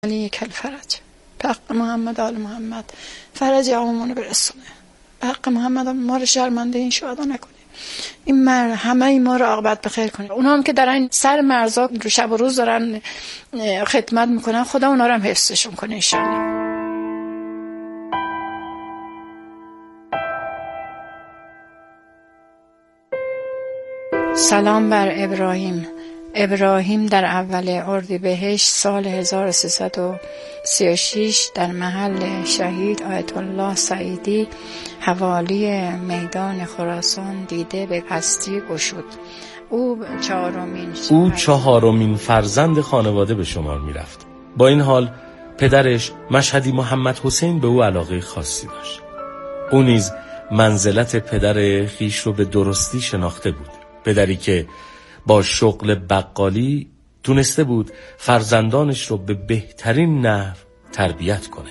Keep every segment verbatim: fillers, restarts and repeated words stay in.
علی کل فرج به حق محمد آل محمد فرج عمومونو برسونه، به حق محمد ما رو شرمنده این شهدا نکنه، این مر همه ما رو عاقبت بخیر کنه. اونا هم که دارن سر مرزا رو شب و روز دارن خدمت میکنن، خدا اونا رو هم حفظشون کنه ان شاء الله. سلام بر ابراهیم. ابراهیم در اول اردیبهشت سال هزار و سیصد و سی و شش در محل شهید آیت الله سعیدی حوالی میدان خراسان دیده به پستی گشود. او چهارمین او چهارمین فرزند خانواده به شمار می رفت. با این حال پدرش مشهدی محمد حسین به او علاقه خاصی داشت. او نیز منزلت پدر خیش رو به درستی شناخته بود. پدری که با شغل بقالی تونسته بود فرزندانش رو به بهترین نحو تربیت کنه.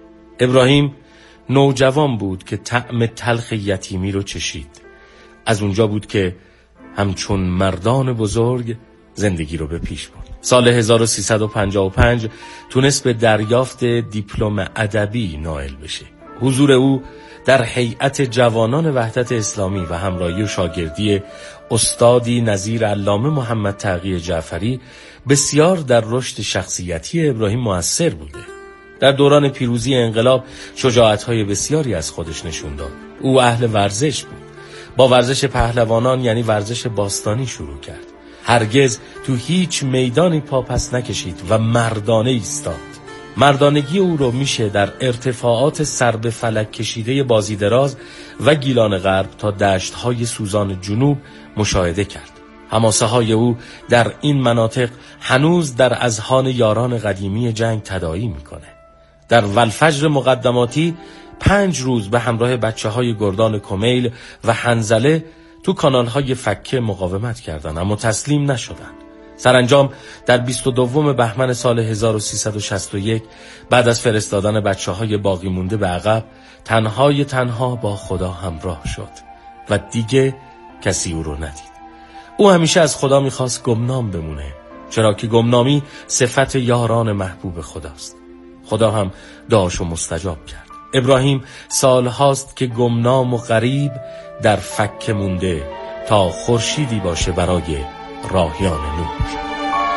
ابراهیم نوجوان بود که طعم تلخ یتیمی رو چشید. از اونجا بود که همچون مردان بزرگ زندگی رو به پیش برد. سال هزار و سیصد و پنجاه و پنج تونست به دریافت دیپلم ادبی نائل بشه. حضور او در هیئت جوانان وحدت اسلامی و همراهی و شاگردی استادی نظیر علامه محمد تقی جعفری بسیار در رشد شخصیتی ابراهیم مؤثر بوده. در دوران پیروزی انقلاب شجاعت‌های بسیاری از خودش نشون داد. او اهل ورزش بود. با ورزش پهلوانان یعنی ورزش باستانی شروع کرد. هرگز تو هیچ میدانی پا پس نکشید و مردانه ایستاد. مردانگی او رو میشه در ارتفاعات سر به فلک کشیده بازی دراز و گیلان غرب تا دشت‌های سوزان جنوب مشاهده کرد. حماسه های او در این مناطق هنوز در اذهان یاران قدیمی جنگ تداعی میکنه. در والفجر مقدماتی پنج روز به همراه بچه های گردان کمیل و حنظله تو کانال های فکه مقاومت کردند اما تسلیم نشدند. سرانجام در بیست و دوم بهمن سال هزار و سیصد و شصت و یک بعد از فرستادن بچه های باقی مونده به عقب تنهای تنها با خدا همراه شد و دیگه کسی او رو ندید. او همیشه از خدا میخواست گمنام بمونه، چرا که گمنامی صفت یاران محبوب خداست. خدا هم دعاشو مستجاب کرد. ابراهیم سال هاست که گمنام و غریب در فکه مونده تا خورشیدی باشه برای راهیان نور.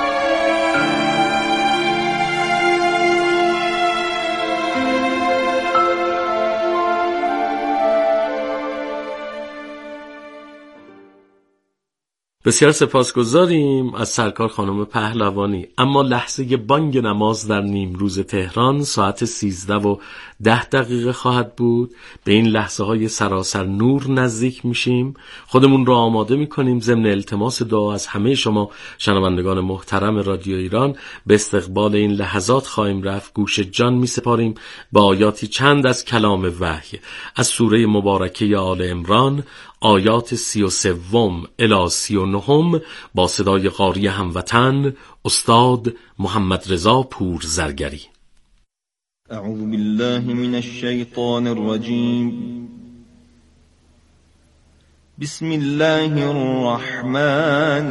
بسیار سپاسگزاریم از سرکار خانم پهلوانی. اما لحظه بانگ نماز در نیم روز تهران ساعت سیزده و ده دقیقه خواهد بود. به این لحظه های سراسر نور نزدیک میشیم. خودمون رو آماده میکنیم ضمن التماس دعا از همه شما شنوندگان محترم رادیو ایران به استقبال این لحظات خواهیم رفت. گوش جان میسپاریم با آیاتی چند از کلام وحی از سوره مبارکه آل عمران، آیات سی و سوم الی سی و نهم با صدای قاری هموطن استاد محمد رضا پور زرگری. اعوذ بالله من الشیطان الرجیم. بسم الله الرحمن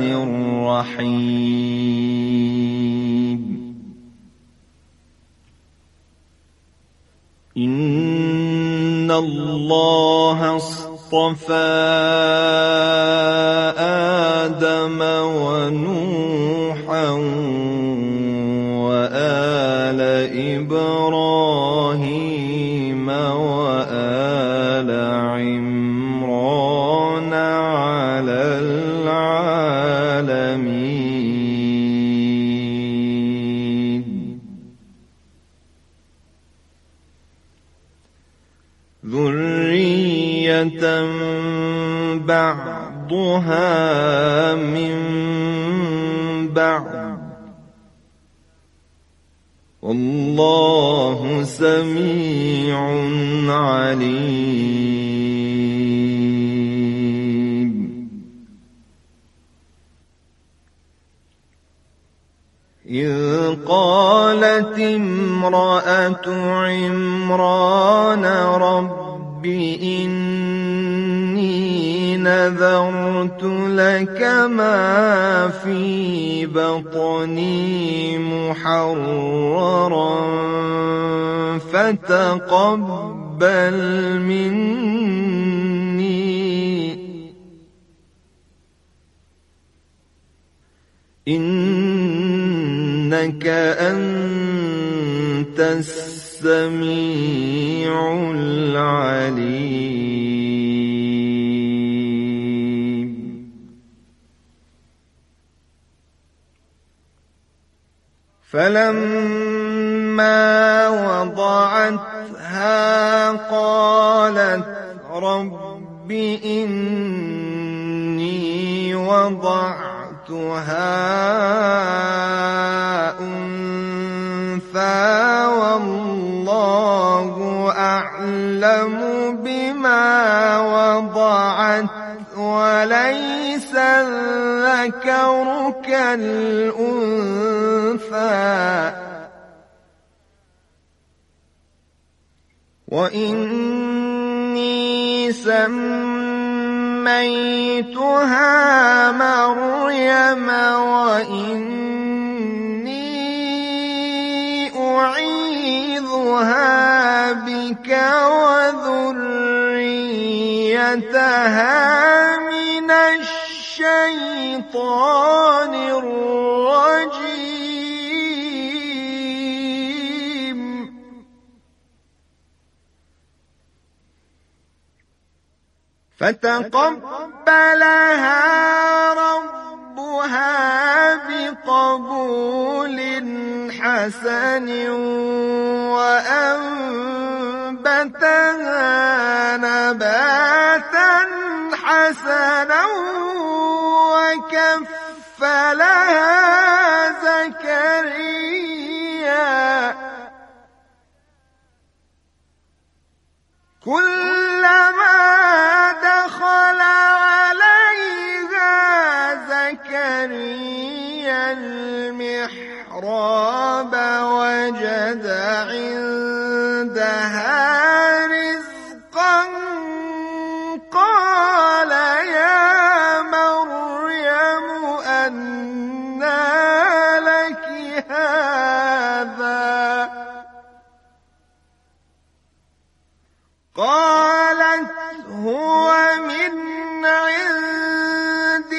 الرحیم. ان الله اصطفى آدم ونوحا وآل إبراهيم وآل عمران على العالمين. ذرية بعضها من بعض والله سميع عليم. إذ قالت امرأة عمران رب إني نذرت لك ما في بطني محررا فتقبل مني إنك أنت السميع العليم. فلما وضعتها قالت رب إني وضعتها أنثى والله أعلم بما وضعت وليس الذكر كالأنثى وإني سميتها مريم وإني أعيذها بك وذريتها من الشيطان الرجيم. فتقبلها ربها بقبول حسن وأنبتها نباتا حسنا وكفلها زكريا كلما دخل عليها زكريا المحراب وجد عندها رزقا قال يا مريم أنى لك هذا قالت هو من عند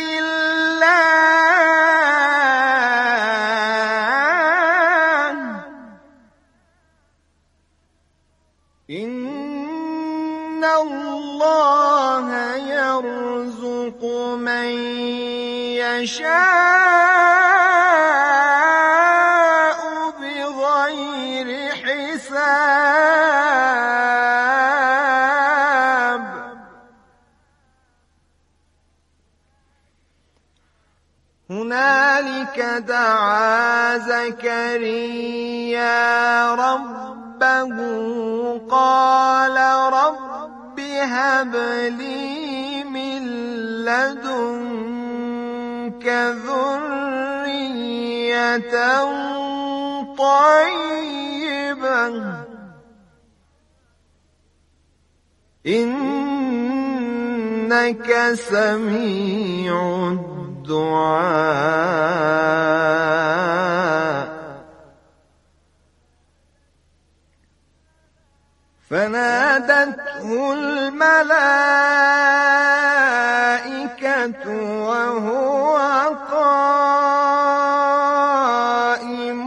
الله إن الله يرزق من يشاء بغير حساب. هنالك دعا زكريا ربه قال رب هب لي من لدنك ذرية طيبة إنك سميع الدعاء. فنادته الملائكة وهو قائم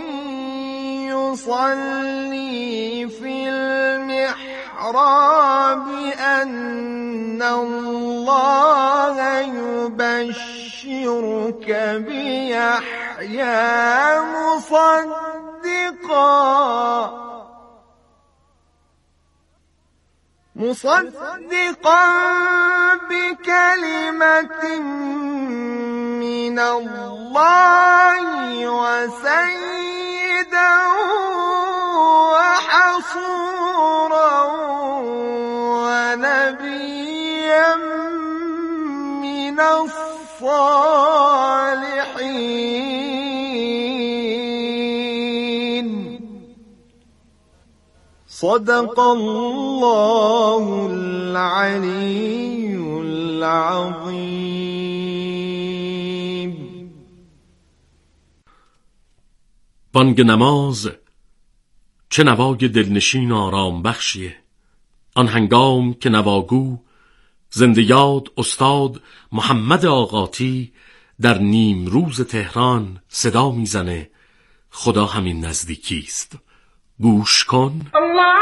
يصلي في المحراب أن الله يبشرك بيحيى مصدقا مصدقا بكلمة من الله وسيدا وحصورا ونبيا من الصالحين. صدق الله العلي العظيم. بانگ نماز چه نوای دلنشین و آرام بخشیه. آن هنگام که نواگو زنده یاد استاد محمد آقاتی در نیم روز تهران صدا میزنه خدا همین نزدیکی است. گوش کن. الله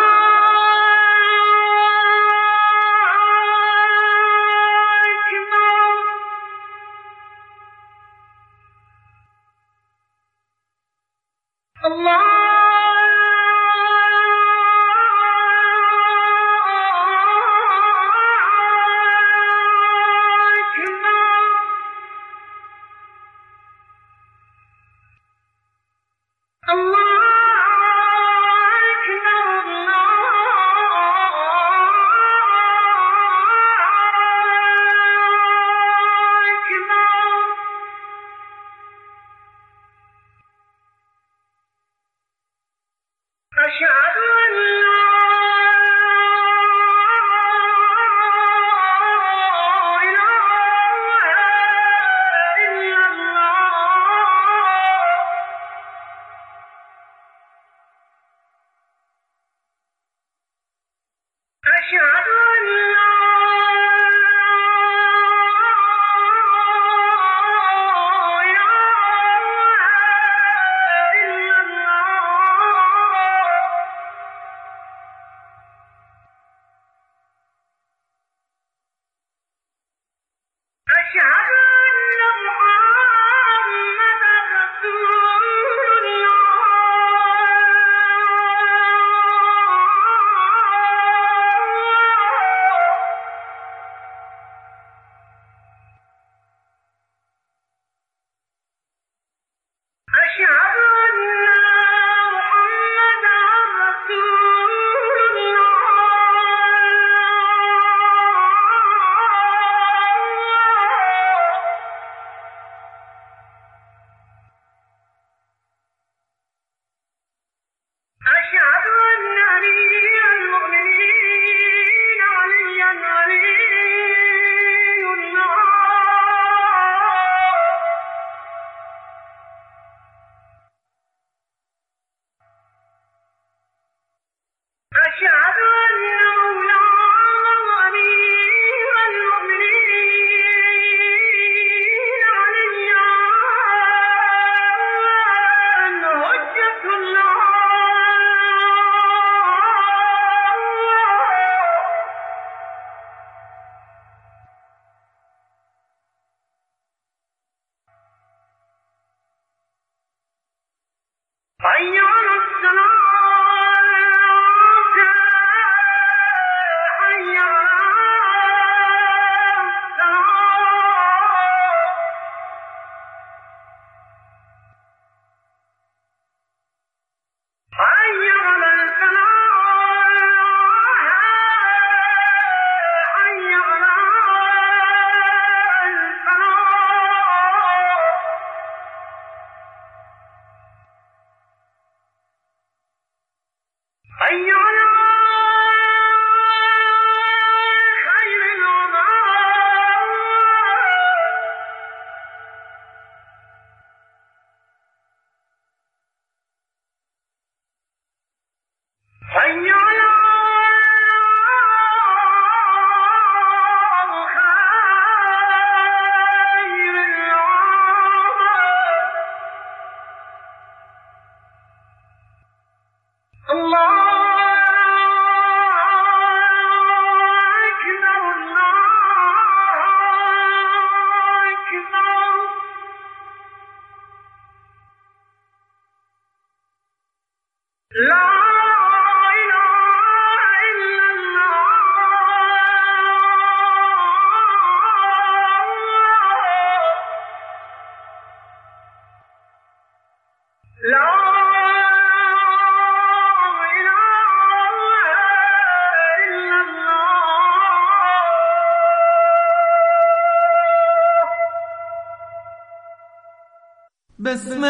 بسم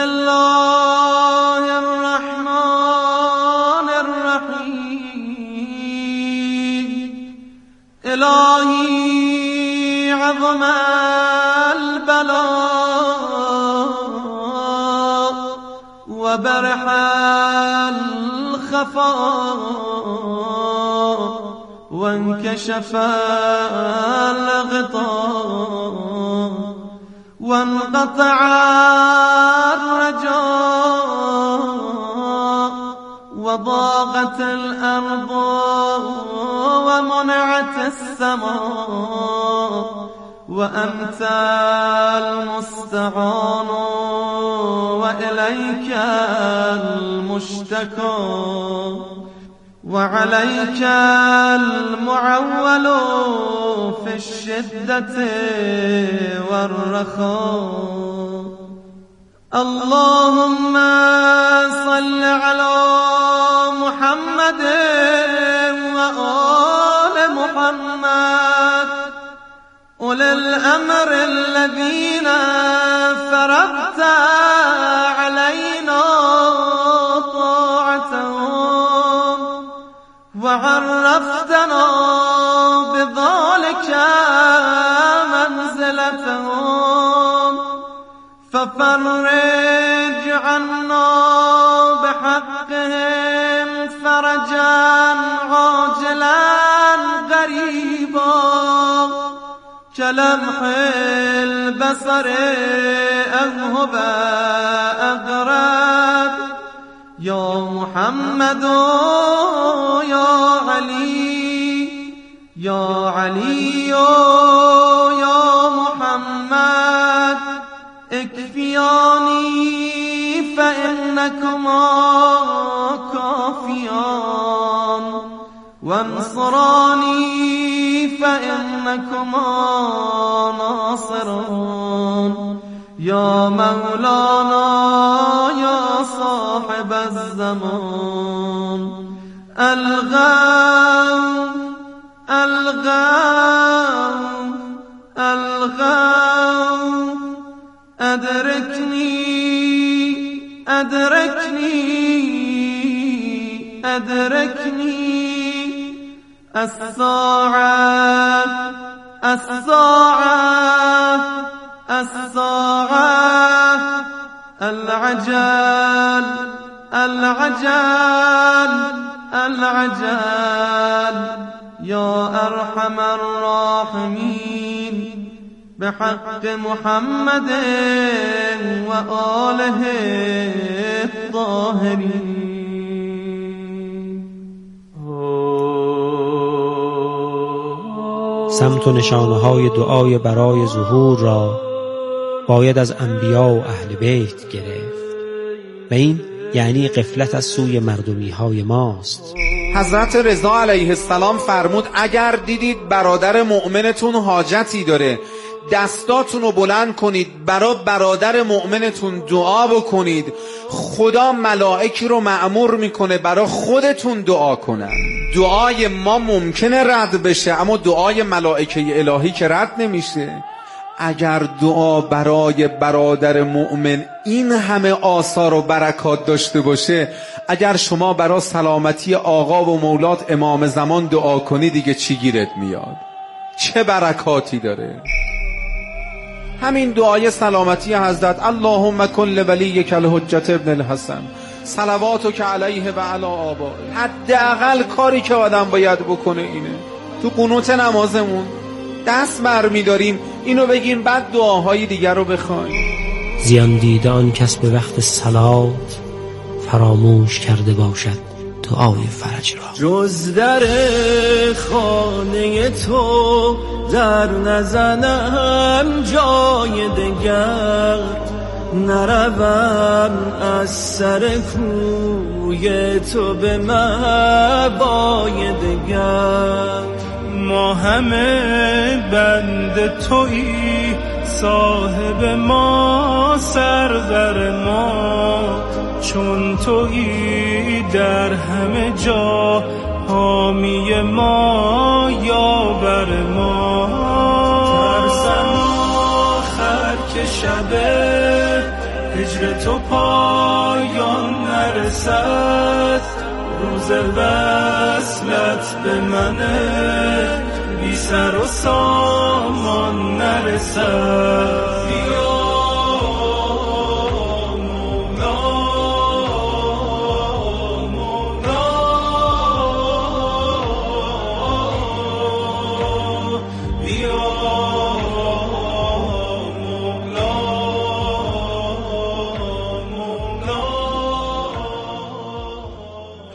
الله الرحمن الرحیم. الهی وبرح الخفاء وانكشف الغطاء وانقطع الرجاء وضاقت الأرض ومنعت السماء وأنت المستعان وإليك المشتكى وعليك المعول في الشدة والرخاء. اللهم صل على محمد وآل محمد أولي الأمر الذين فرضت علينا طاعتهم وعرفتنا بذلك منزلتهم، ففرج عنا بحقهم فرجا عاجلا غريبا كلمح البصر أو هو أقرب. يا محمد يا علي يا علي يا محمد اكفياني فإنكما كافيان وانصراني فإنكما ناصرون. يا مولانا يا صاحب الزمان الغوث الغوث الغوث أدركني أدركني أدركني الساعة الساعة الساعة العجل العجل العجل. يا أرحم الراحمين بحق محمد وآله الطاهرين. سمت و نشانه های دعای برای ظهور را باید از انبیا و اهل بیت گرفت و این یعنی غفلت از سوی مردمی های ماست. حضرت رضا علیه السلام فرمود اگر دیدید برادر مؤمنتون حاجتی داره دستاتون رو بلند کنید برای برادر مؤمنتون دعا بکنید. خدا ملائکی رو مأمور میکنه برای خودتون دعا کنن. دعای ما ممکنه رد بشه اما دعای ملائکه الهی که رد نمیشه. اگر دعا برای برادر مؤمن این همه آثار و برکات داشته باشه، اگر شما برای سلامتی آقا و مولات امام زمان دعا کنی دیگه چی گیرت میاد؟ چه برکاتی داره؟ همین دعای سلامتی حضرت اللهم کن لولیک الحجة ابن الحسن صلواتک علیه و علی آبائه. حداقل کاری که آدم باید بکنه اینه. تو قنوت نمازمون دست برمی‌داریم اینو بگیم بعد دعاهای دیگر رو بخوایم. زیان دیده آن کس به وقت صلات فراموش کرده باشد دعای فرج را. جز در خانه تو در نزنم جای دگر، نروم از سر کوی تو به مبای دگر. ما همه بند تویی صاحب ما سردر ما، چون تویی در همه جا حامی ما یاور ما. ترسم آخر که شب هجر تو پایان نرسد، روز وصلت به منه بی سر و سامان نرسد. بیا مولا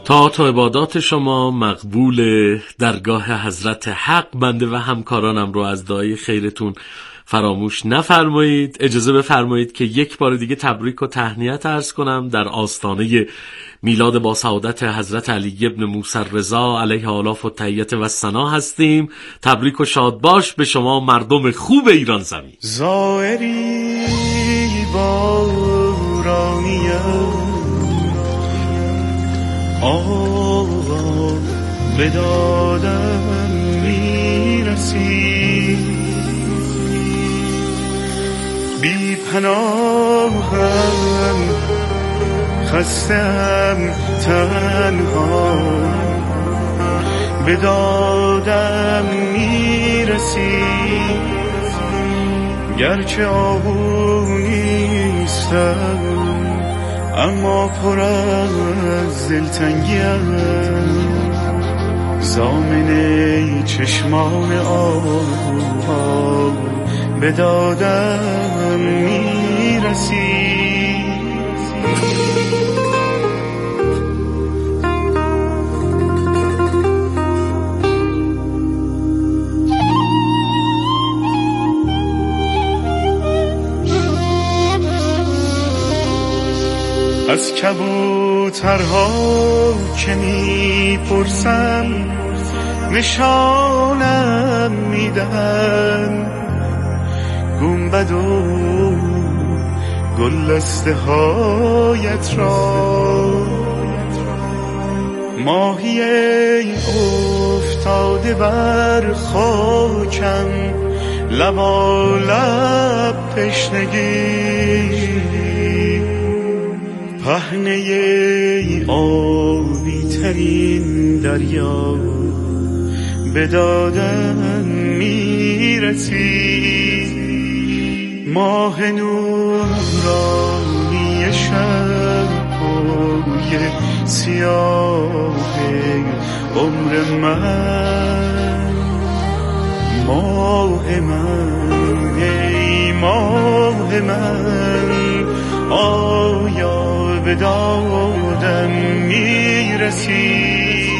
طاعات و عبادات شما مقبول درگاه حضرت حق. بنده و همکارانم رو از دعای خیرتون فراموش نفرمایید. اجازه بفرمایید که یک بار دیگه تبریک و تهنیت عرض کنم. در آستانه میلاد با سعادت حضرت علی ابن موسی رضا علیه آلاف و تحیت و ثنا هستیم. تبریک و شاد باش به شما مردم خوب ایران زمین. زائری بارانیم آقا به دادم میرسی، بی پناهم خستم تنها، به دادم میرسی، گرچه آهو نیستم اما پر از دلتنگیم، ضامن چشمان آهوها به دادم میرسی. از کبوترها که میپرسم نشانم میدن، گنبد و گلدسته هایت را، ماهی افتاده بر خاکم لبالب تشنگی، پهنه آبی ترین دریا به دادن میرسی، ماه نورانی شب‌های سیاه عمر من، ماه من ای ماه من، آیا به دادم میرسی؟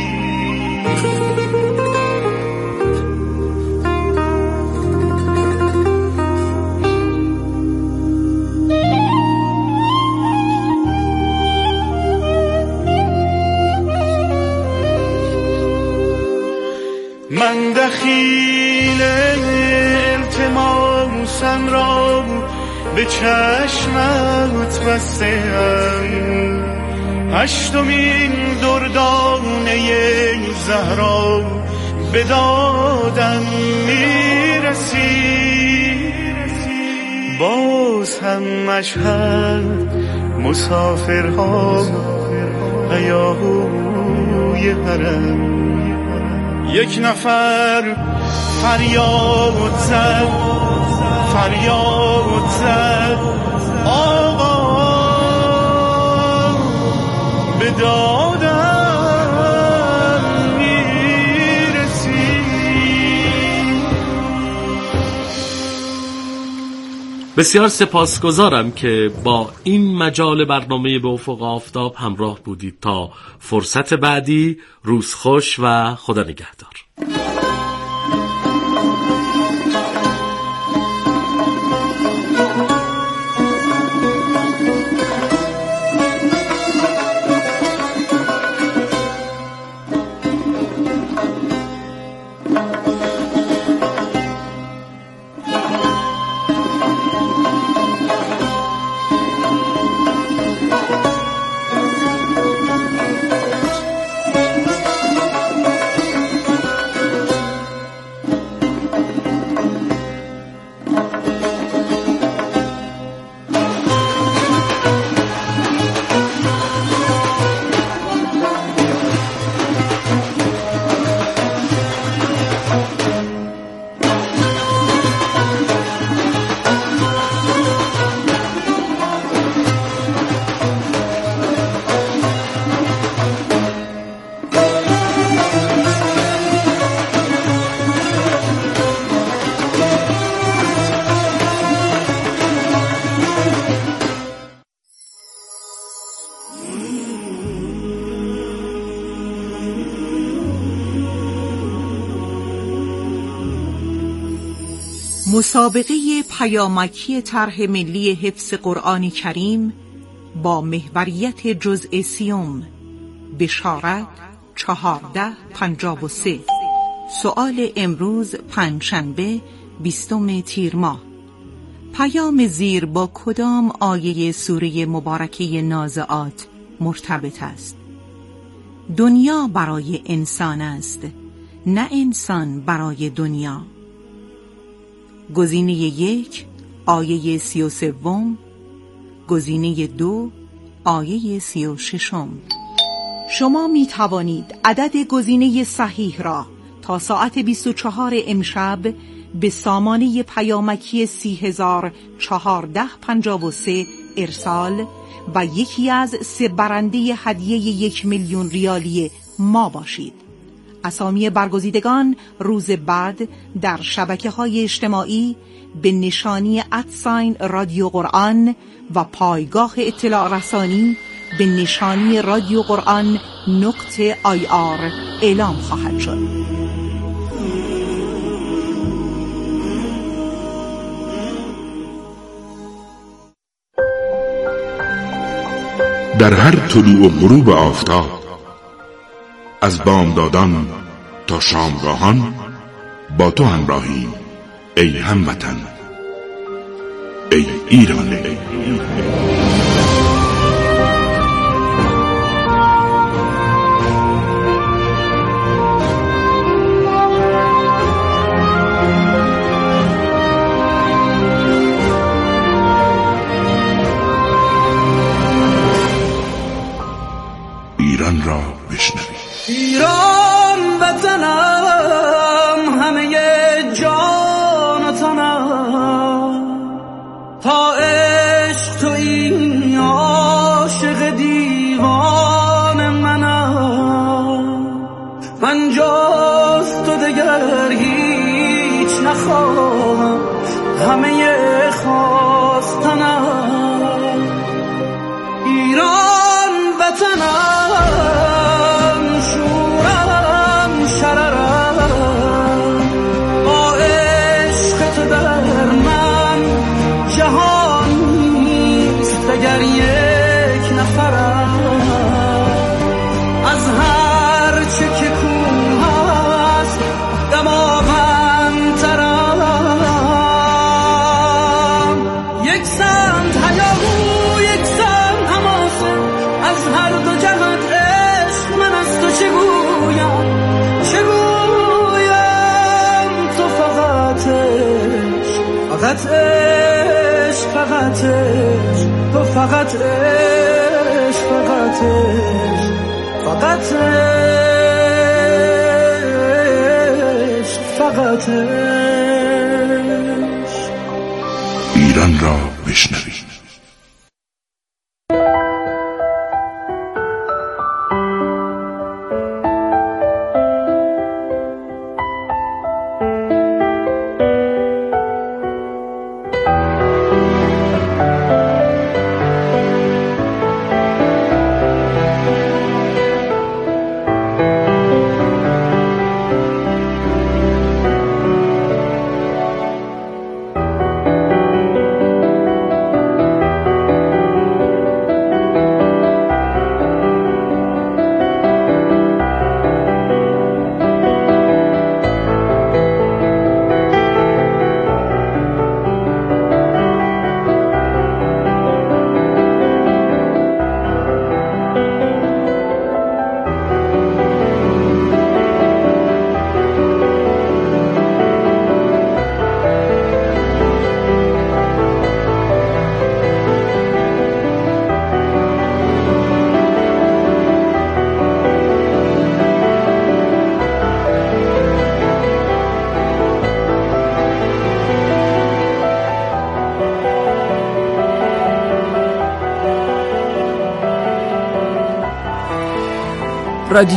من دخیل التماسم را به چشمت بسته‌ام، هشتمین دردانه زهرا به دادم میرسی، باز هم مشهد مسافرها هیاهوی حرم، یک نفر فریاد زد فریاد زد آقا به دادم میرسی. بسیار سپاسگزارم که با این مجال برنامه به افق آفتاب همراه بودید. تا فرصت بعدی، روز خوش و خدا نگهدار. مسابقه پیامکی طرح ملی حفظ قرآن کریم با محوریت جزء سیوم، بشارت چهارده پنجاه و سه. سؤال امروز پنجشنبه بیستم تیر ماه. پیام زیر با کدام آیه سوره مبارکه نازعات مرتبط است؟ دنیا برای انسان است، نه انسان برای دنیا. گزینه یک آیه سی و سوم، گزینه دو آیه سی و ششم. شما می توانید عدد گزینه صحیح را تا ساعت بیست و چهار امشب به سامانه پیامکی سی هزار چهارده پنجاه و سه ارسال و یکی از سه برنده هدیه یک میلیون ریالی ما باشید. اسامی برگزیدگان روز بعد در شبکه‌های اجتماعی به نشانی ادساین رادیو قرآن و پایگاه اطلاع رسانی به نشانی رادیو قرآن نقطه آی آر اعلام خواهد شد. در هر طلوع و غروب آفتاب، از بامدادان تا شامگاهان با تو همراهیم ای هموطن، ای ایران. ایران را بشنوید. ایران وطنم، همه جان و تنم، تا عشق تویی عاشق دیوان منم. من جز تو دگر هیچ نخواهم، همه خواستنم. ایران وطنم، شورم شررم، با عشق تو در من جهان نیست دگر یک نفرم. از هر چه که کوه هست دماغندترم. یک سمت هیاهو، یک سمت حماسه، از هر دو جهت عشق من از تو چه گویم، چه گویم. تو فقط عشق، فقط عشق، فقط عشق، تو فقط عشق، فقط عشق، فقط عشق، فقط عشق. ایران را بشنوید.